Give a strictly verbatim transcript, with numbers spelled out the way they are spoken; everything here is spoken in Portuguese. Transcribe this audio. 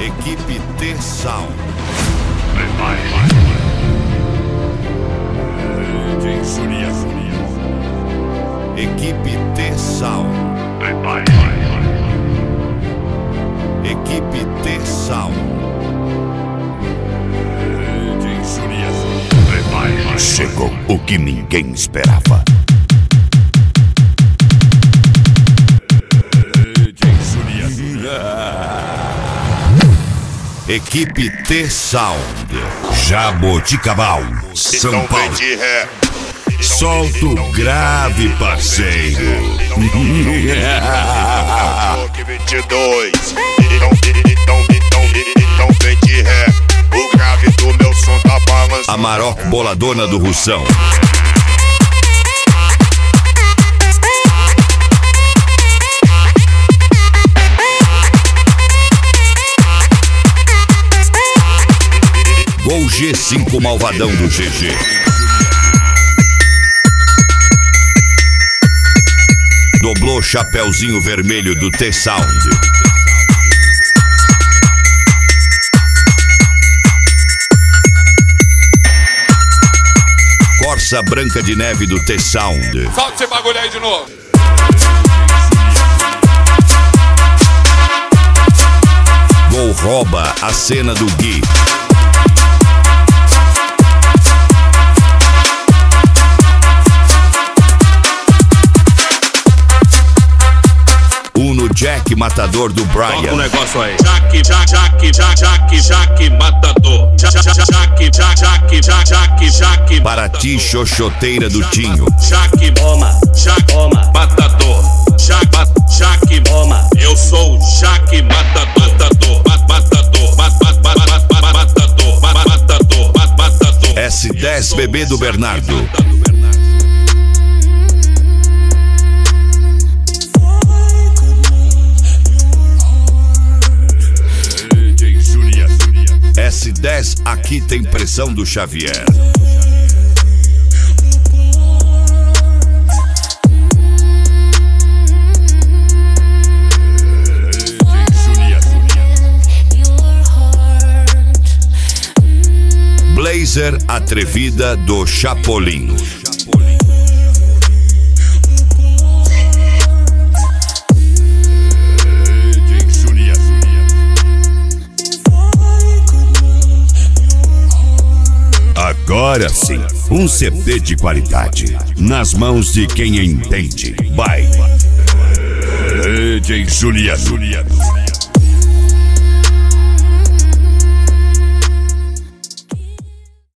Equipe T-Sound. Equipe T-Sound. Equipe T-Sound. Chegou o que ninguém esperava. Equipe T-Sound. Jaboticabal, São Paulo. Solta o grave, parceiro. vinte e dois. Então, então, então, então vem de ré. O grave do meu som tá balançando. A Maroc boladona do Russão. Gol G cinco malvadão do G G. Doblou Chapeuzinho Vermelho do T-Sound. Corsa Branca de Neve do T-Sound. Solta esse bagulho aí de novo. Gol rouba a cena do Gui. Uno Jack Matador do Brian. Toca o negócio aí. Jack, Jack, Jack, Jack, Jack, Jack Matador. Jack, Jack, Jack, Jack, Jack, Jack, Jack. Paraty Xoxoteira do Tinho. Jack, toma, Jack, toma, Matador. Jack, Jack, toma. Eu sou Jack Matador, Matador, Matador, Matador, Matador, Matador. S dez Bebê do Bernardo. S dez, aqui tem pressão do Xavier. Blazer Atrevida do Chapolin. Agora sim, um C D de qualidade, nas mãos de quem entende. Vai. D J Juliano.